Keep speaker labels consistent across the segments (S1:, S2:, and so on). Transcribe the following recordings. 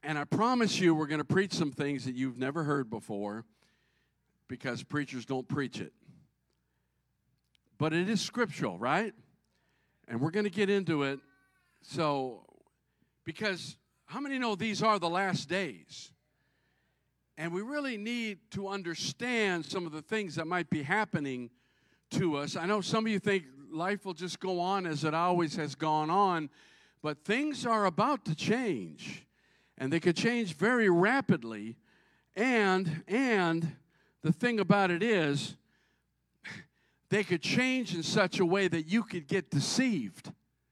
S1: And I promise you we're going to preach some things that you've never heard before because preachers don't preach it. But it is scriptural, right? And we're going to get into it. So, because how many know these are the last days? And we really need to understand some of the things that might be happening to us. I know some of you think life will just go on as it always has gone on, but things are about to change. And they could change very rapidly. And the thing about it is, they could change in such a way that you could get deceived.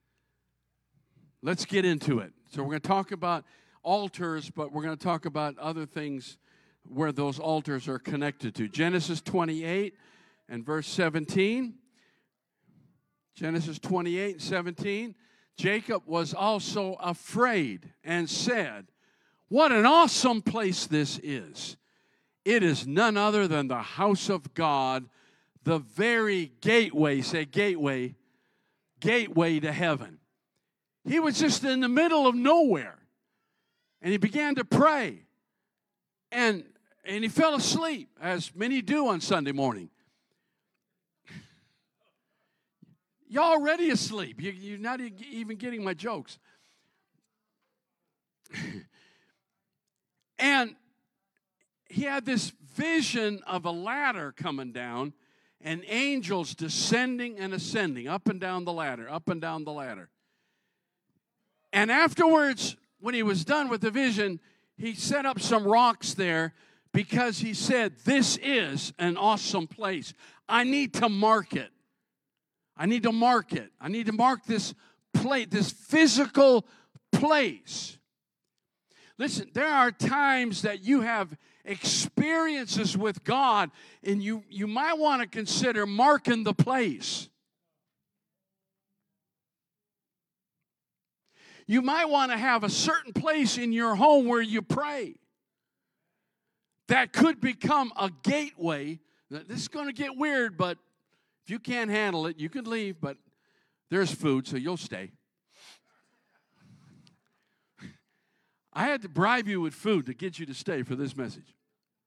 S1: Let's get into it. So we're going to talk about altars, but we're going to talk about other things where those altars are connected to. Genesis 28 and verse 17. Genesis 28 and 17. Jacob was also afraid and said, "What an awesome place this is. It is none other than the house of God, the very gateway," say gateway, gateway to heaven. He was just in the middle of nowhere. And he began to pray. And he fell asleep, as many do on Sunday morning. You're already asleep. You're not even getting my jokes. And he had this vision of a ladder coming down and angels descending and ascending up and down the ladder, up and down the ladder. And afterwards, when he was done with the vision, he set up some rocks there because he said, "This is an awesome place. I need to mark it. I need to mark it. I need to mark this place, this physical place." Listen, there are times that you have experiences with God, and you might want to consider marking the place. You might want to have a certain place in your home where you pray. That could become a gateway. This is going to get weird, but if you can't handle it, you can leave, but there's food, so you'll stay. I had to bribe you with food to get you to stay for this message.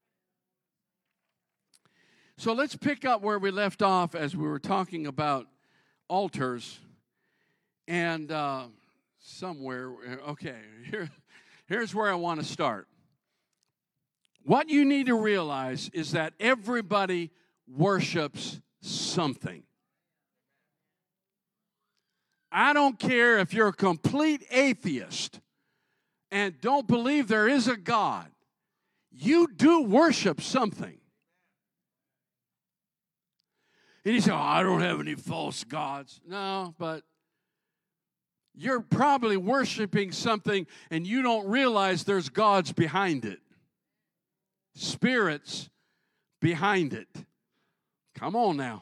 S1: So let's pick up where we left off as we were talking about altars. And here's where I want to start. What you need to realize is that everybody worships something. I don't care if you're a complete atheist and don't believe there is a God. You do worship something. And you say, "Oh, I don't have any false gods." No, but you're probably worshiping something and you don't realize there's gods behind it. Spirits behind it. Come on now.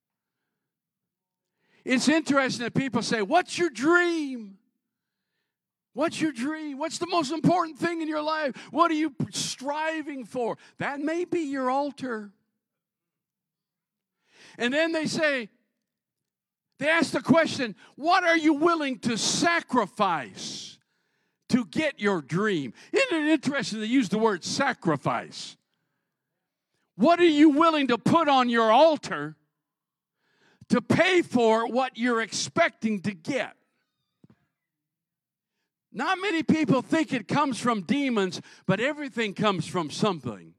S1: It's interesting that people say, "What's your dream? What's your dream? What's the most important thing in your life? What are you striving for?" That may be your altar. And then they ask the question, what are you willing to sacrifice to get your dream? Isn't it interesting to use the word sacrifice? What are you willing to put on your altar to pay for what you're expecting to get? Not many people think it comes from demons, but everything comes from something.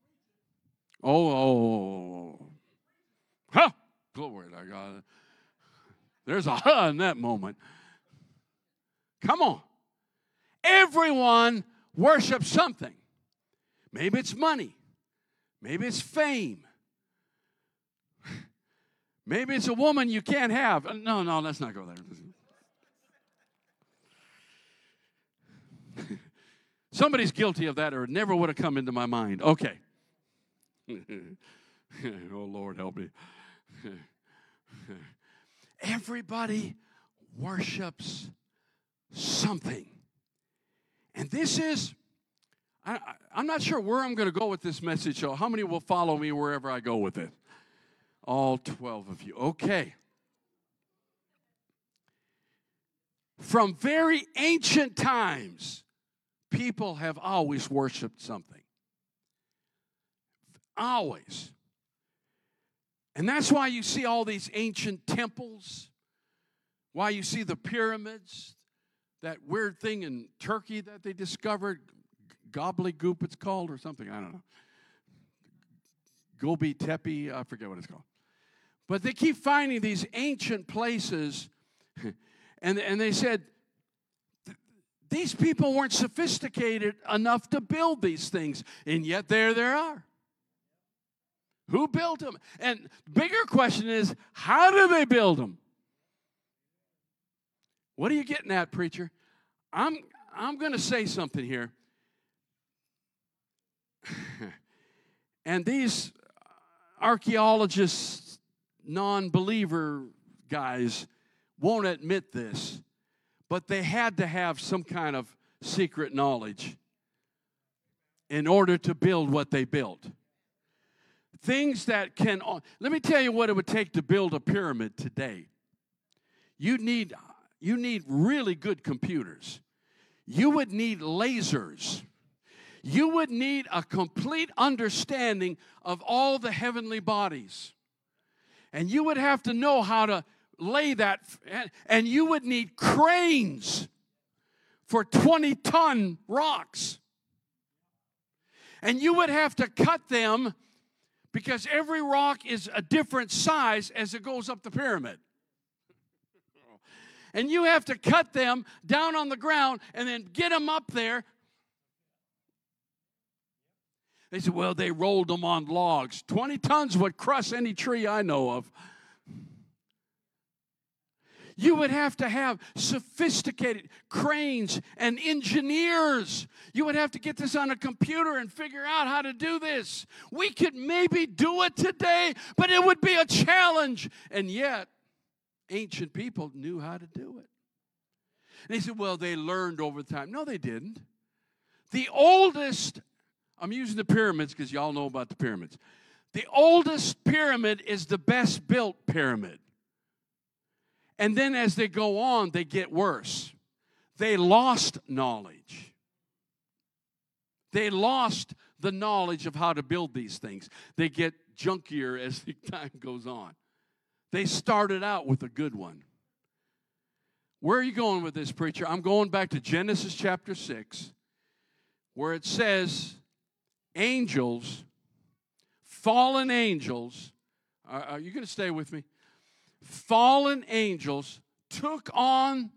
S1: Huh? Glory to God. There's a huh in that moment. Come on. Everyone worships something. Maybe it's money. Maybe it's fame. Maybe it's a woman you can't have. No, let's not go there. Somebody's guilty of that or it never would have come into my mind. Okay. Oh, Lord, help me. Everybody worships something. And this is, I'm not sure where I'm going to go with this message, so how many will follow me wherever I go with it? All 12 of you. Okay. From very ancient times, people have always worshiped something. Always. And that's why you see all these ancient temples, why you see the pyramids, that weird thing in Turkey that they discovered, gobbledygook it's called or something, I don't know. Gobi Tepe, I forget what it's called. But they keep finding these ancient places, and they said, these people weren't sophisticated enough to build these things, and yet there they are. Who built them? And the bigger question is, how do they build them? What are you getting at, preacher? I'm going to say something here. And these archaeologists, non-believer guys won't admit this, but they had to have some kind of secret knowledge in order to build what they built. Things that can, let me tell you what it would take to build a pyramid today. You need really good computers. You would need lasers. You would need a complete understanding of all the heavenly bodies. And you would have to know how to lay that, and you would need cranes for 20-ton rocks. And you would have to cut them because every rock is a different size as it goes up the pyramid. And you have to cut them down on the ground and then get them up there. They said, well, they rolled them on logs. 20 tons would crush any tree I know of. You would have to have sophisticated cranes and engineers. You would have to get this on a computer and figure out how to do this. We could maybe do it today, but it would be a challenge. And yet, ancient people knew how to do it. And they said, well, they learned over time. No, they didn't. The oldest, I'm using the pyramids because y'all know about the pyramids. The oldest pyramid is the best built pyramid. And then as they go on, they get worse. They lost knowledge. They lost the knowledge of how to build these things. They get junkier as the time goes on. They started out with a good one. Where are you going with this, preacher? I'm going back to Genesis chapter 6, where it says angels, fallen angels, are you going to stay with me? Fallen angels took on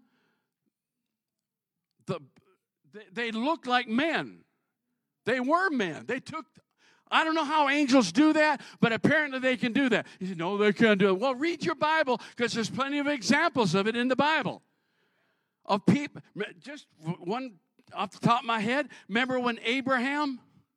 S1: they looked like men. They were men. I don't know how angels do that, but apparently they can do that. You say, no, they can't do it. Well, read your Bible, because there's plenty of examples of it in the Bible. Of people, just one off the top of my head, remember when Abraham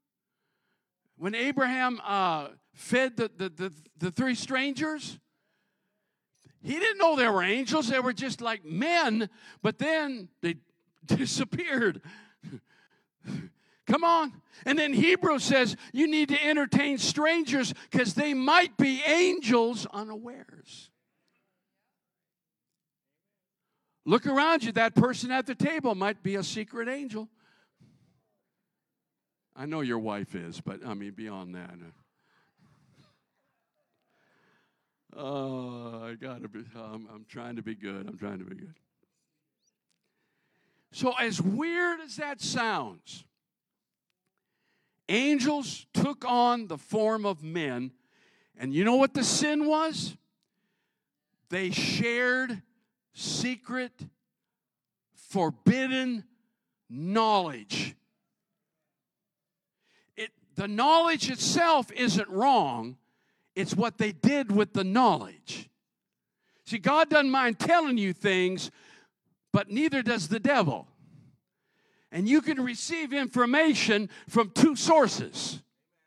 S1: fed the three strangers? He didn't know they were angels. They were just like men, but then they disappeared. Come on. And then Hebrews says you need to entertain strangers because they might be angels unawares. Look around you. That person at the table might be a secret angel. I know your wife is, but I mean beyond that. Oh, I'm trying to be good. I'm trying to be good. So as weird as that sounds, angels took on the form of men, and you know what the sin was? They shared secret, forbidden knowledge. The knowledge itself isn't wrong. It's what they did with the knowledge. See, God doesn't mind telling you things, but neither does the devil. And you can receive information from two sources.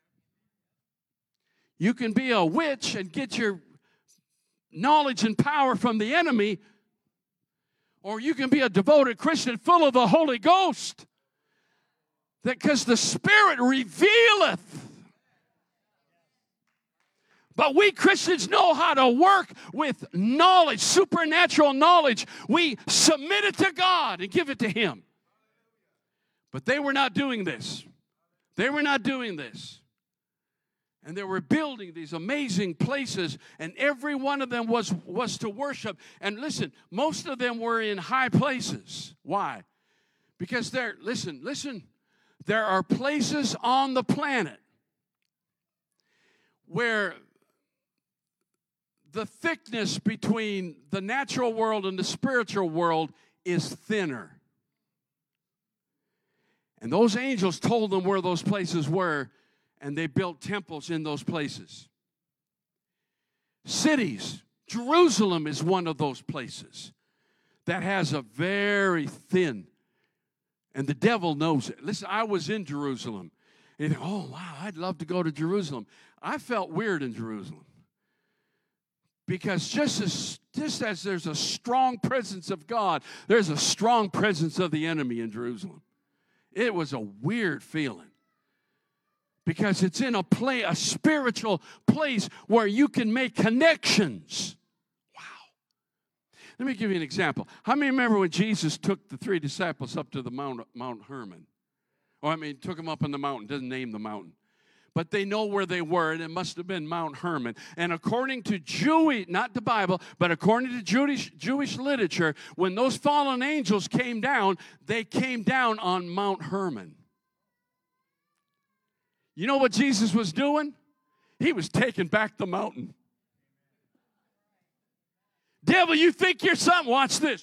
S1: You can be a witch and get your knowledge and power from the enemy, or you can be a devoted Christian full of the Holy Ghost. Because the Spirit revealeth. But we Christians know how to work with knowledge, supernatural knowledge. We submit it to God and give it to Him. But they were not doing this. They were not doing this. And they were building these amazing places, and every one of them was to worship. And listen, most of them were in high places. Why? Because listen, there are places on the planet where the thickness between the natural world and the spiritual world is thinner. And those angels told them where those places were, and they built temples in those places. Cities. Jerusalem is one of those places that has a very thin, and the devil knows it. Listen, I was in Jerusalem. And, oh, wow, I'd love to go to Jerusalem. I felt weird in Jerusalem. Because just as there's a strong presence of God, there's a strong presence of the enemy in Jerusalem. It was a weird feeling. Because it's in a spiritual place where you can make connections. Wow. Let me give you an example. How many remember when Jesus took the 3 disciples up to the Mount Hermon? Took them up on the mountain. Doesn't name the mountain. But they know where they were, and it must have been Mount Hermon. And according to not the Bible, but according to Jewish literature, when those fallen angels came down, they came down on Mount Hermon. You know what Jesus was doing? He was taking back the mountain. Devil, you think you're something? Watch this.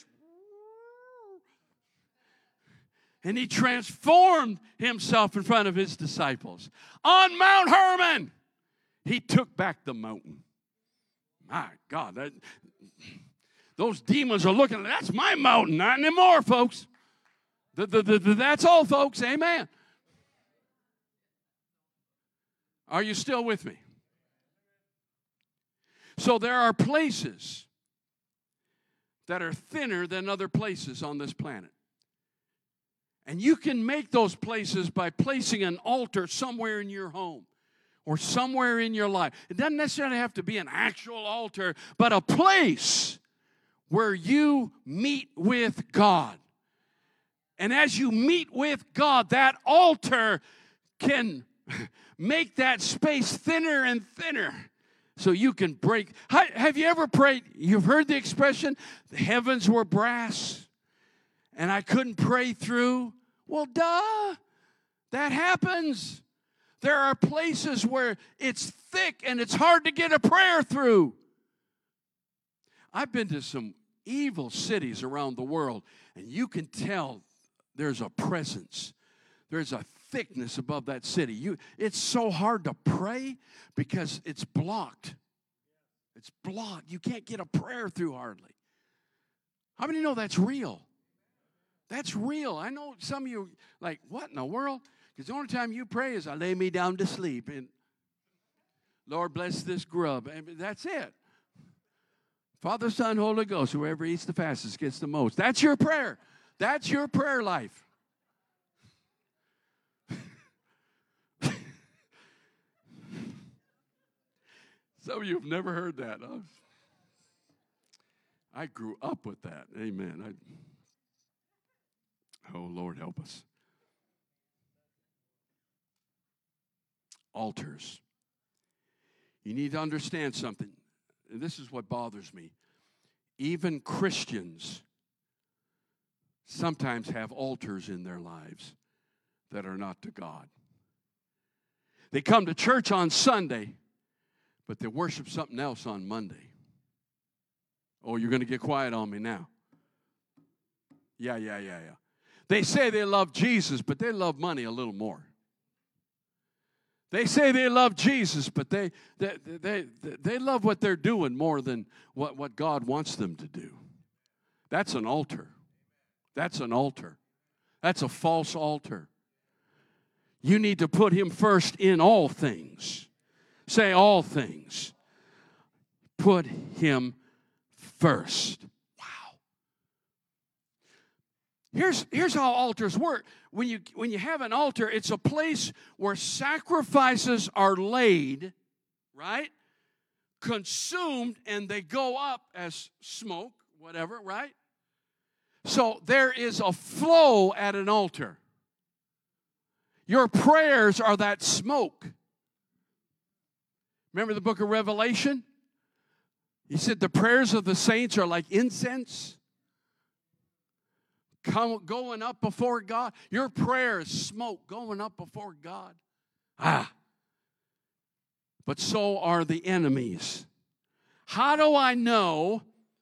S1: And he transformed himself in front of his disciples. On Mount Hermon, he took back the mountain. My God, those demons are looking, that's my mountain, not anymore, folks. That's all, folks, amen. Are you still with me? So there are places that are thinner than other places on this planet. And you can make those places by placing an altar somewhere in your home or somewhere in your life. It doesn't necessarily have to be an actual altar, but a place where you meet with God. And as you meet with God, that altar can make that space thinner and thinner so you can break. Have you ever prayed? You've heard the expression, the heavens were brass and I couldn't pray through. Well, duh. That happens. There are places where it's thick and it's hard to get a prayer through. I've been to some evil cities around the world, and you can tell there's a presence. There's a thickness above that city. It's so hard to pray because it's blocked. It's blocked. You can't get a prayer through hardly. How many know that's real? That's real. I know some of you like, what in the world? Because the only time you pray is I lay me down to sleep and Lord bless this grub. And that's it. Father, Son, Holy Ghost, whoever eats the fastest gets the most. That's your prayer. That's your prayer life. Some of you have never heard that. Huh? I grew up with that. Amen. Oh, Lord, help us. Altars. You need to understand something. And this is what bothers me. Even Christians sometimes have altars in their lives that are not to God. They come to church on Sunday, but they worship something else on Monday. Oh, you're going to get quiet on me now. Yeah. They say they love Jesus, but they love money a little more. They say they love Jesus, but they love what they're doing more than what God wants them to do. That's an altar. That's an altar. That's a false altar. You need to put him first in all things. Say all things. Put him first. Here's how altars work. When you have an altar, it's a place where sacrifices are laid, right? Consumed, and they go up as smoke, whatever, right? So there is a flow at an altar. Your prayers are that smoke. Remember the book of Revelation? He said the prayers of the saints are like incense going up before God. Your prayer is smoke going up before God. But so are the enemies. How do I know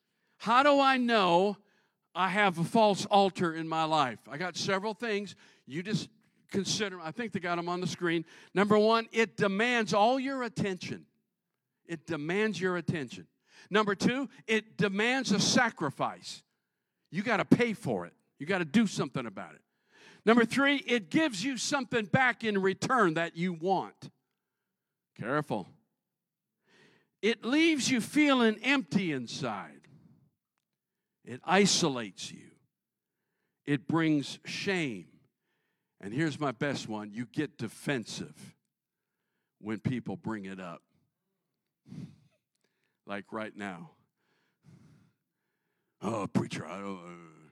S1: I have a false altar in my life? I got several things. You just consider, I think they got them on the screen. Number one, it demands all your attention. It demands your attention. Number two, it demands a sacrifice. You got to pay for it. You got to do something about it. Number three, it gives you something back in return that you want. Careful. It leaves you feeling empty inside. It isolates you. It brings shame. And here's my best one. You get defensive when people bring it up. Like right now. Oh, preacher, I don't...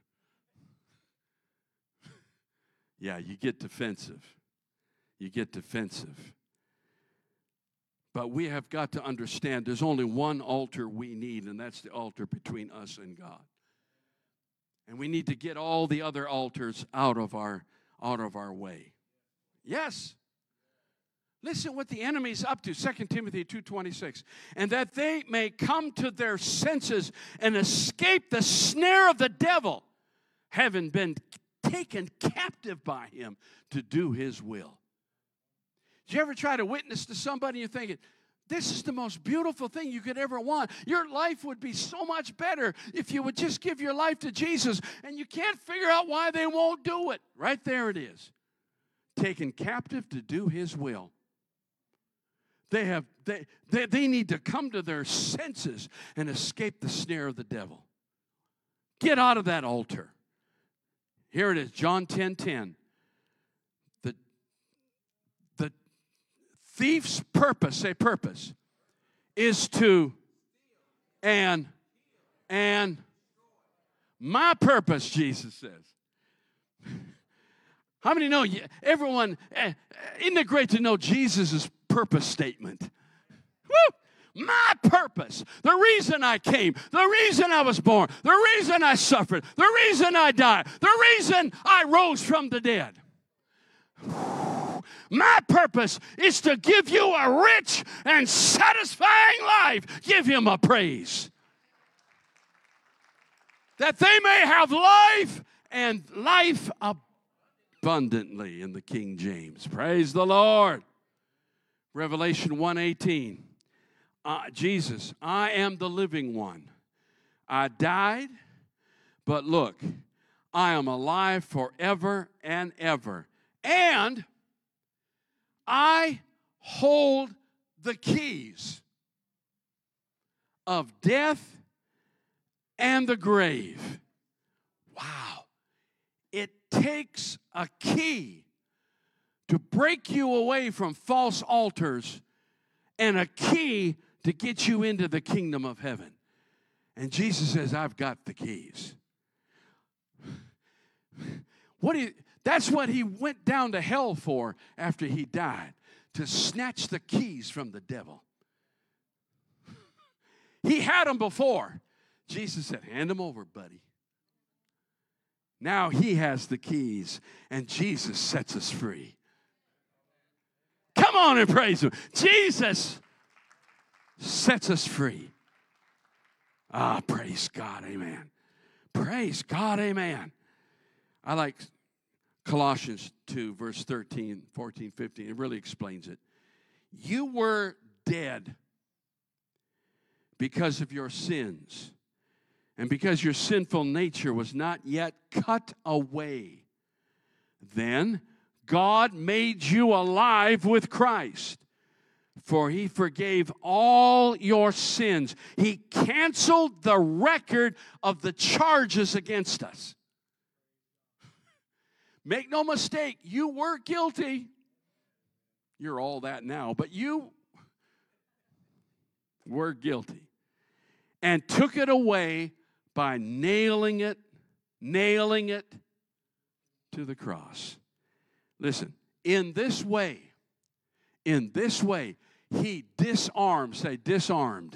S1: Yeah, you get defensive. You get defensive. But we have got to understand there's only one altar we need, and that's the altar between us and God. And we need to get all the other altars out of our way. Yes. Listen what the enemy's up to, 2 Timothy 2:26. And that they may come to their senses and escape the snare of the devil, having been taken captive by him to do his will. Did you ever try to witness to somebody and you're thinking, this is the most beautiful thing you could ever want. Your life would be so much better if you would just give your life to Jesus, and you can't figure out why they won't do it. Right there it is. Taken captive to do his will. They need to come to their senses and escape the snare of the devil. Get out of that altar. Here it is, John 10:10. The thief's purpose, say purpose, is to and my purpose, Jesus says. How many know, everyone, isn't it great to know Jesus' purpose statement? Woo! My purpose, the reason I came, the reason I was born, the reason I suffered, the reason I died, the reason I rose from the dead. My purpose is to give you a rich and satisfying life. Give him a praise. That they may have life and life abundantly in the King James. Praise the Lord. Revelation 1:18. Jesus, I am the living one. I died, but look, I am alive forever and ever. And I hold the keys of death and the grave. Wow. It takes a key to break you away from false altars and a key to get you into the kingdom of heaven. And Jesus says, I've got the keys. That's what he went down to hell for after he died, to snatch the keys from the devil. He had them before. Jesus said, hand them over, buddy. Now he has the keys, and Jesus sets us free. Come on and praise him. Jesus sets us free. Praise God, amen. Praise God, amen. I like Colossians 2, verse 13, 14, 15. It really explains it. You were dead because of your sins, and because your sinful nature was not yet cut away. Then God made you alive with Christ, for he forgave all your sins. He canceled the record of the charges against us. Make no mistake, you were guilty. You're all that now, but you were guilty. And took it away by nailing it to the cross. Listen, In this way, he disarmed, say disarmed,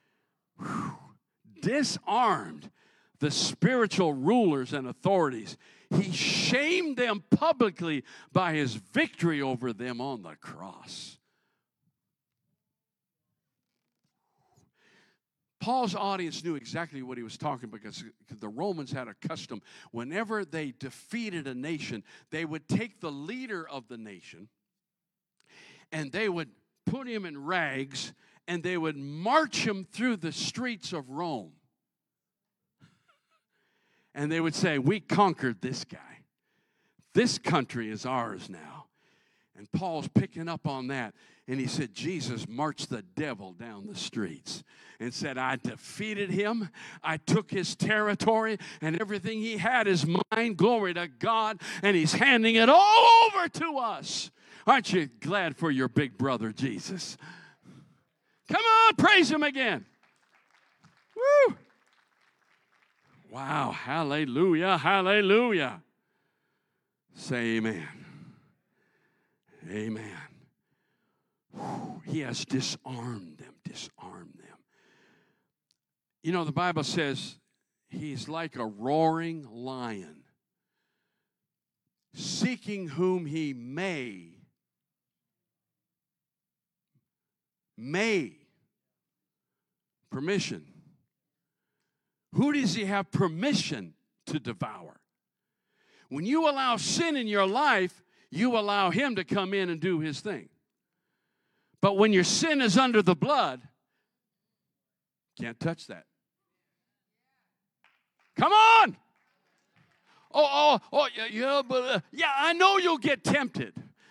S1: disarmed the spiritual rulers and authorities. He shamed them publicly by his victory over them on the cross. Paul's audience knew exactly what he was talking about because the Romans had a custom. Whenever they defeated a nation, they would take the leader of the nation and they would put him in rags and they would march him through the streets of Rome. And they would say, we conquered this guy. This country is ours now. And Paul's picking up on that. And he said, Jesus marched the devil down the streets and said, I defeated him. I took his territory, and everything he had is mine. Glory to God. And he's handing it all over to us. Aren't you glad for your big brother, Jesus? Come on, praise him again. Woo! Wow, hallelujah, hallelujah. Say amen. Amen. Whew, he has disarmed them, disarmed them. You know, the Bible says he's like a roaring lion, seeking whom he may. Permission. Who does he have permission to devour? When you allow sin in your life, you allow him to come in and do his thing. But when your sin is under the blood, can't touch that. Come on! Yeah, I know you'll get tempted.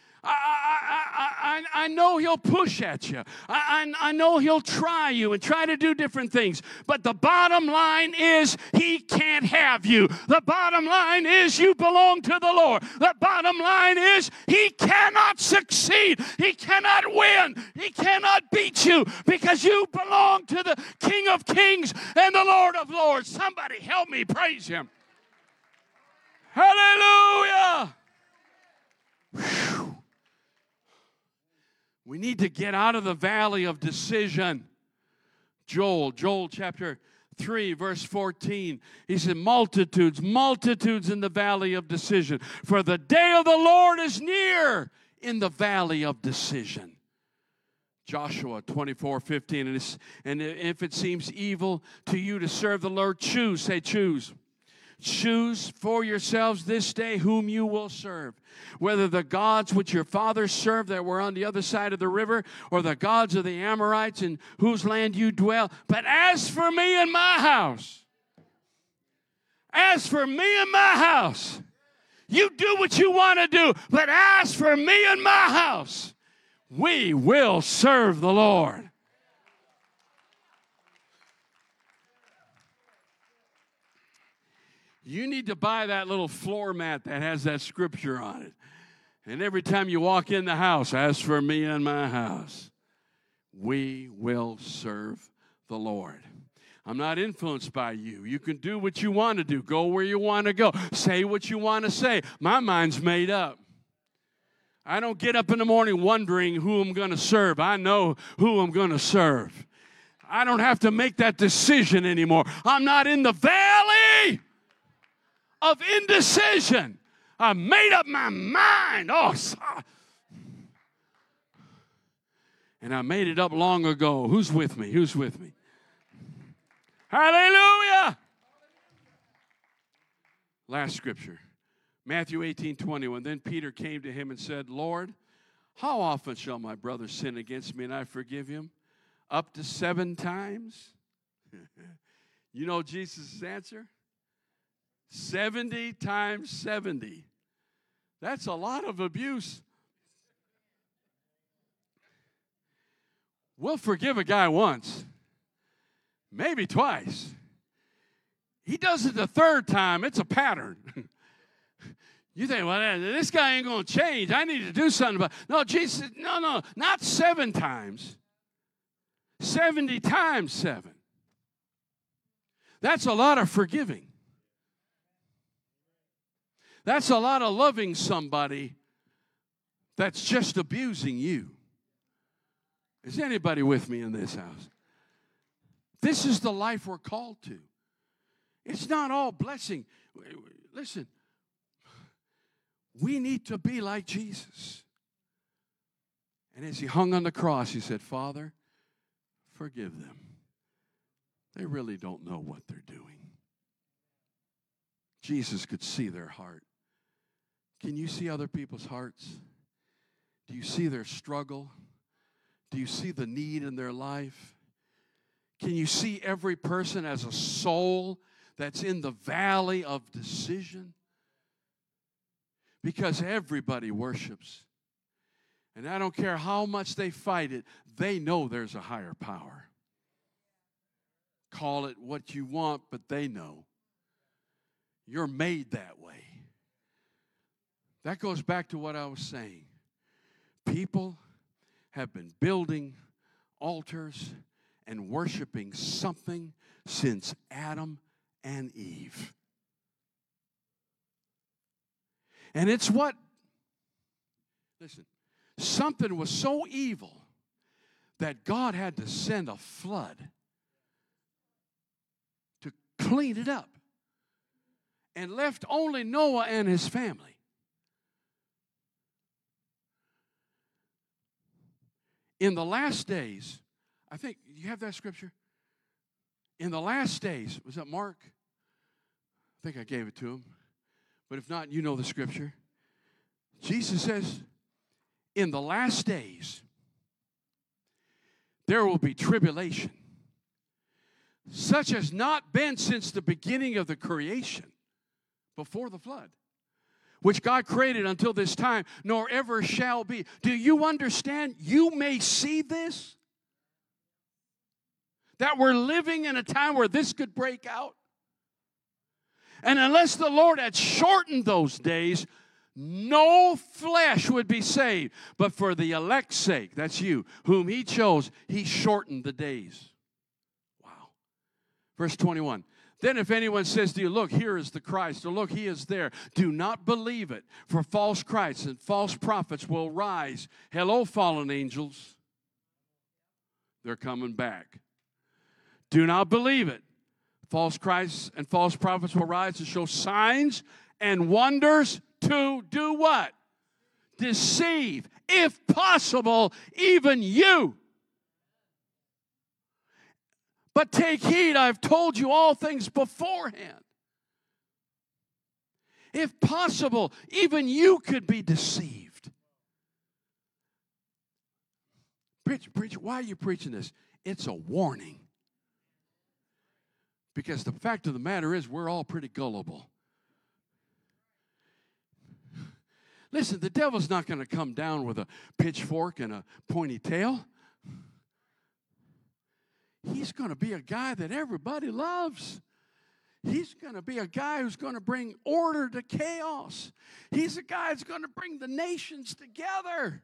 S1: I know he'll push at you. I know he'll try you and try to do different things. But the bottom line is he can't have you. The bottom line is you belong to the Lord. The bottom line is he cannot succeed. He cannot win. He cannot beat you because you belong to the King of Kings and the Lord of Lords. Somebody help me praise him. Hallelujah. Whew. We need to get out of the valley of decision. Joel chapter 3, verse 14. He said, multitudes in the valley of decision. For the day of the Lord is near in the valley of decision. Joshua 24:15. And if it seems evil to you to serve the Lord, choose. Say choose. Choose for yourselves this day whom you will serve, whether the gods which your fathers served that were on the other side of the river, or the gods of the Amorites in whose land you dwell. But as for me and my house, you do what you want to do. But as for me and my house, we will serve the Lord. You need to buy that little floor mat that has that scripture on it. And every time you walk in the house, as for me and my house, we will serve the Lord. I'm not influenced by you. You can do what you want to do. Go where you want to go. Say what you want to say. My mind's made up. I don't get up in the morning wondering who I'm going to serve. I know who I'm going to serve. I don't have to make that decision anymore. I'm not in the valley of indecision. I made up my mind. And I made it up long ago. Who's with me? Who's with me? Hallelujah. Last scripture. Matthew 18:21. Then Peter came to him and said, Lord, how often shall my brother sin against me and I forgive him? Up to 7 times? You know Jesus' answer? 70 times 70. That's a lot of abuse. We'll forgive a guy once, maybe twice. He does it the 3rd time. It's a pattern. You think, well, this guy ain't going to change. I need to do something about it. No, Jesus said, no, not 7 times. 70 times 7. That's a lot of forgiving. That's a lot of loving somebody that's just abusing you. Is anybody with me in this house? This is the life we're called to. It's not all blessing. Listen, we need to be like Jesus. And as he hung on the cross, he said, Father, forgive them. They really don't know what they're doing. Jesus could see their heart. Can you see other people's hearts? Do you see their struggle? Do you see the need in their life? Can you see every person as a soul that's in the valley of decision? Because everybody worships. And I don't care how much they fight it, they know there's a higher power. Call it what you want, but they know. You're made that way. That goes back to what I was saying. People have been building altars and worshiping something since Adam and Eve. And it's what, listen, something was so evil that God had to send a flood to clean it up and left only Noah and his family. In the last days, I think, you have that scripture? In the last days, was that Mark? I think I gave it to him. But if not, you know the scripture. Jesus says, in the last days, there will be tribulation, such as not been since the beginning of the creation, before the flood, which God created until this time, nor ever shall be. Do you understand? You may see this, that we're living in a time where this could break out. And unless the Lord had shortened those days, no flesh would be saved. But for the elect's sake, that's you, whom he chose, he shortened the days. Wow. Verse 21. Then if anyone says to you, look, here is the Christ, or look, he is there, do not believe it, for false Christs and false prophets will rise. Hello, fallen angels. They're coming back. Do not believe it. False Christs and false prophets will rise to show signs and wonders to do what? Deceive, if possible, even you. But take heed, I've told you all things beforehand. If possible, even you could be deceived. Preacher, why are you preaching this? It's a warning. Because the fact of the matter is, we're all pretty gullible. Listen, the devil's not going to come down with a pitchfork and a pointy tail. He's going to be a guy that everybody loves. He's going to be a guy who's going to bring order to chaos. He's a guy that's going to bring the nations together.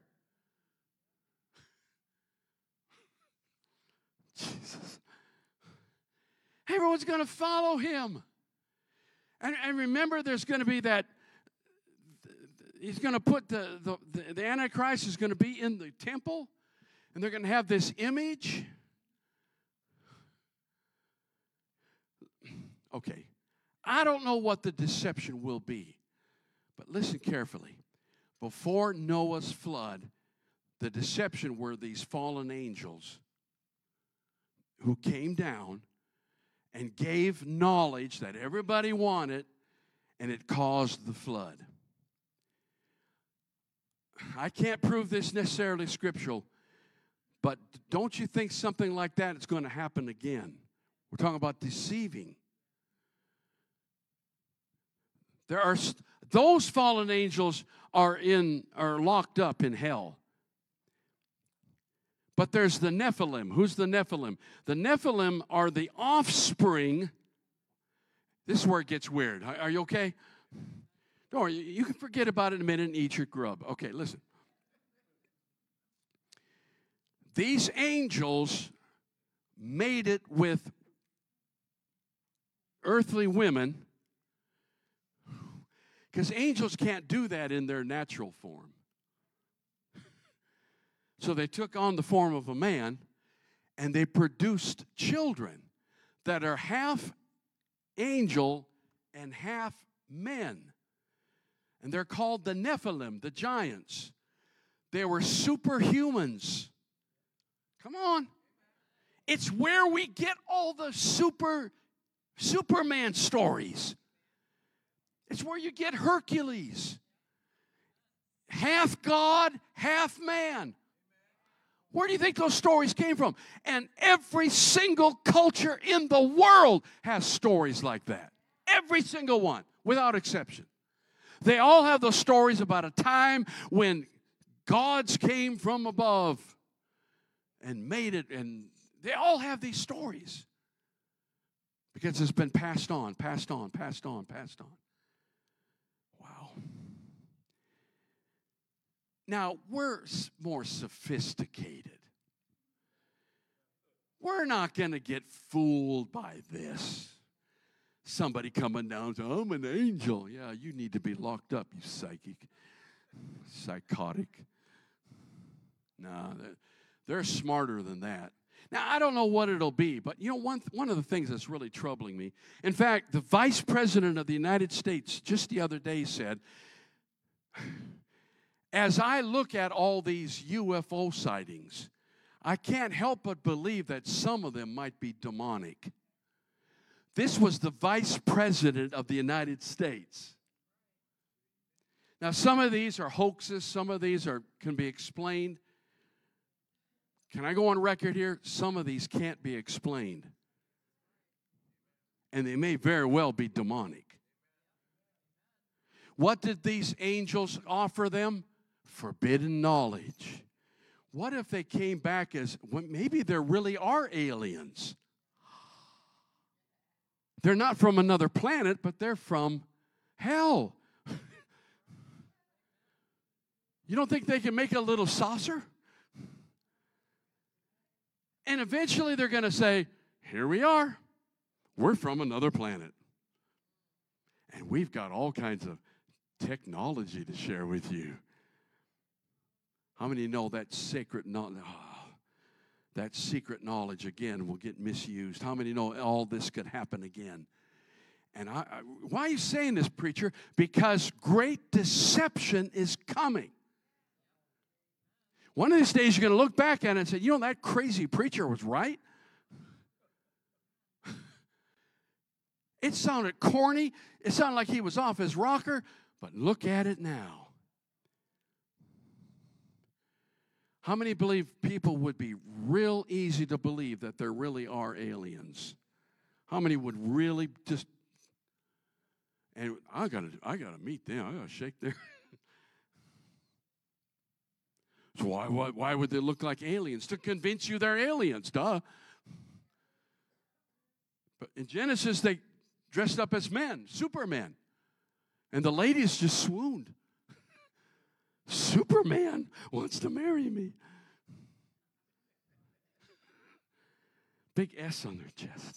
S1: Jesus. Everyone's going to follow him. And remember, there's going to be that, he's going to put the Antichrist is going to be in the temple, and they're going to have this image. Okay, I don't know what the deception will be, but listen carefully. Before Noah's flood, the deception were these fallen angels who came down and gave knowledge that everybody wanted, and it caused the flood. I can't prove this necessarily scriptural, but don't you think something like that is going to happen again? We're talking about deceiving. There are those fallen angels are locked up in hell. But there's the Nephilim. Who's the Nephilim? The Nephilim are the offspring. This is where it gets weird. Are you okay? Don't worry, you can forget about it in a minute and eat your grub. Okay, listen. These angels made it with earthly women, because angels can't do that in their natural form. So they took on the form of a man, and they produced children that are half angel and half men. And they're called the Nephilim, the giants. They were superhumans. Come on. It's where we get all the Superman stories. It's where you get Hercules. Half God, half man. Where do you think those stories came from? And every single culture in the world has stories like that. Every single one, without exception. They all have those stories about a time when gods came from above and made it, and they all have these stories because it's been passed on, passed on, passed on, passed on. Wow. Now, we're more sophisticated. We're not going to get fooled by this. Somebody coming down saying, I'm an angel. Yeah, you need to be locked up, you psychotic. No, they're smarter than that. Now, I don't know what it'll be, but you know, one of the things that's really troubling me, in fact, the Vice President of the United States just the other day said, as I look at all these UFO sightings, I can't help but believe that some of them might be demonic. This was the Vice President of the United States. Now, some of these are hoaxes. Some of these can be explained. Can I go on record here? Some of these can't be explained. And they may very well be demonic. What did these angels offer them? Forbidden knowledge. What if they came back as, well, maybe there really are aliens? They're not from another planet, but they're from hell. You don't think they can make a little saucer? And eventually they're going to say, here we are. We're from another planet. And we've got all kinds of technology to share with you. How many know that sacred knowledge? That secret knowledge, again, will get misused. How many know all this could happen again? And why are you saying this, preacher? Because great deception is coming. One of these days, you're going to look back at it and say, you know, that crazy preacher was right. It sounded corny. It sounded like he was off his rocker. But look at it now. How many believe people would be real easy to believe that there really are aliens? How many would really just, and I gotta meet them. I gotta shake their. So why would they look like aliens? To convince you they're aliens, duh. But in Genesis, they dressed up as men, supermen. And the ladies just swooned. Superman wants to marry me. Big S on their chest.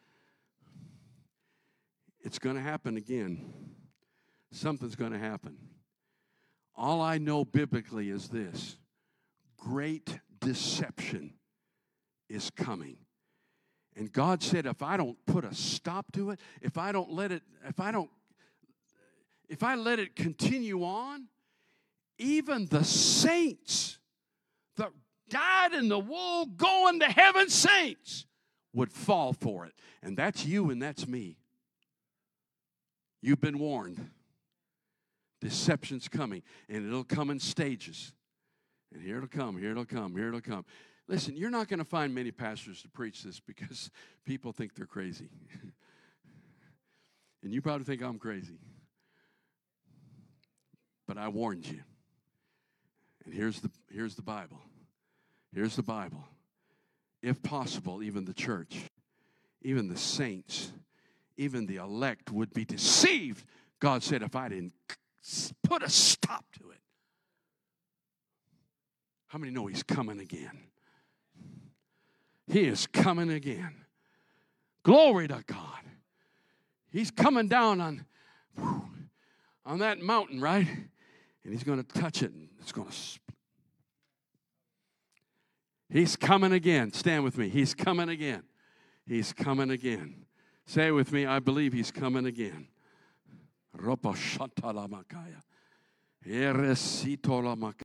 S1: It's going to happen again. Something's going to happen. All I know biblically is this. Great deception is coming. And God said, if I don't put a stop to it, if I let it continue on, even the saints that died in the wool, going to heaven saints, would fall for it. And that's you and that's me. You've been warned. Deception's coming, and it'll come in stages. And here it'll come, here it'll come, here it'll come. Listen, you're not going to find many pastors to preach this because people think they're crazy. And you probably think I'm crazy. But I warned you. And here's the Bible. Here's the Bible. If possible, even the church, even the saints, even the elect would be deceived. God said, if I didn't put a stop to it. How many know he's coming again? He is coming again. Glory to God. He's coming down on that mountain, right? And he's going to touch it, and it's going to split. He's coming again. Stand with me. He's coming again. He's coming again. Say it with me. I believe he's coming again.